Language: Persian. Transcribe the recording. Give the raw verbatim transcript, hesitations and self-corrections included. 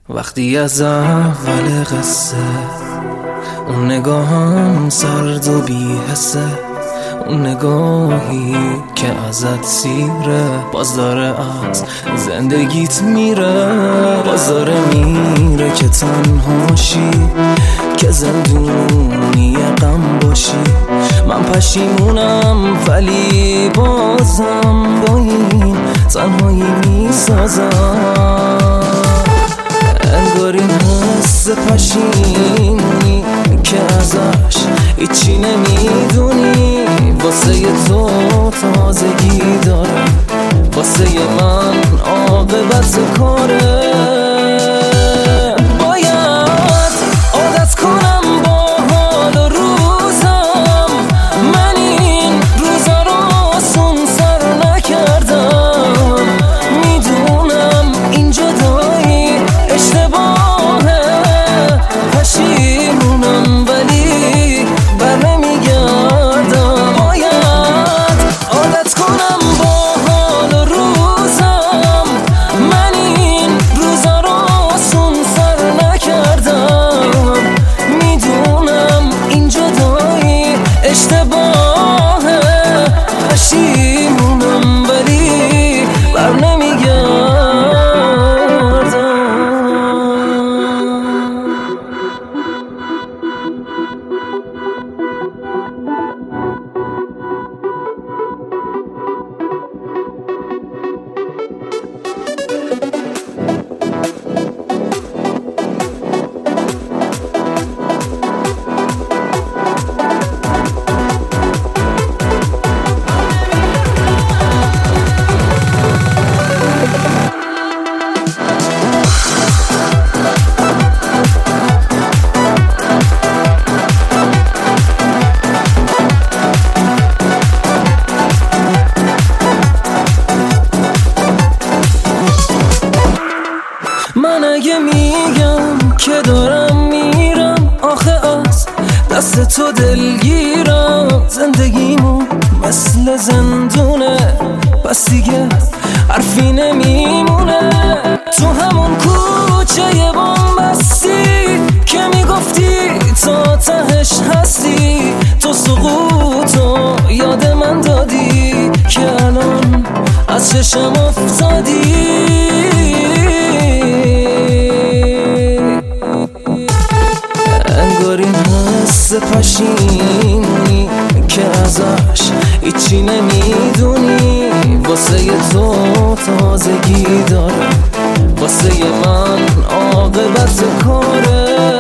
وقتی از اول قصه اون نگاهم سرد و بی حسه، اون نگاهی که ازت سیره، باز داره از زندگیت میره، باز داره میره که تنهاشی، که زندونی غم باشی. من پشیمونم ولی بازم با این تنهایی میسازم. انگار این حس پشیمونی که ازش هیچی نمیدونی، واسه تو تازگی داره، واسه من عاقبت کاره. باید عادت کنم با حال و روزم، من این روزا رو آسون سر نکردم. میدونم این جدایی اشتباهه، پشیمونم ولی بر نمیگردم. باید عادت کنم با حال و روزم، من این روزا رو آسون سر نکردم. میدونم این جدایی اشتباهه، پشیمونم ولی بر نمیگردم. من اگه میگم که دارم میرم، آخه از دست تو دلگیرم. زندگیمو مثل زندونه، پس دیگه حرفی نمیمونه. تو همون کوچه بامبستی که میگفتی تا تهش هستی، تو سقوطو یاد من دادی که الان از چشم افتادی. انگار این حس پشیمونی که ازش هیچی نمیدونی، واسه تو تازگی داره، واسه من عاقبت کاره.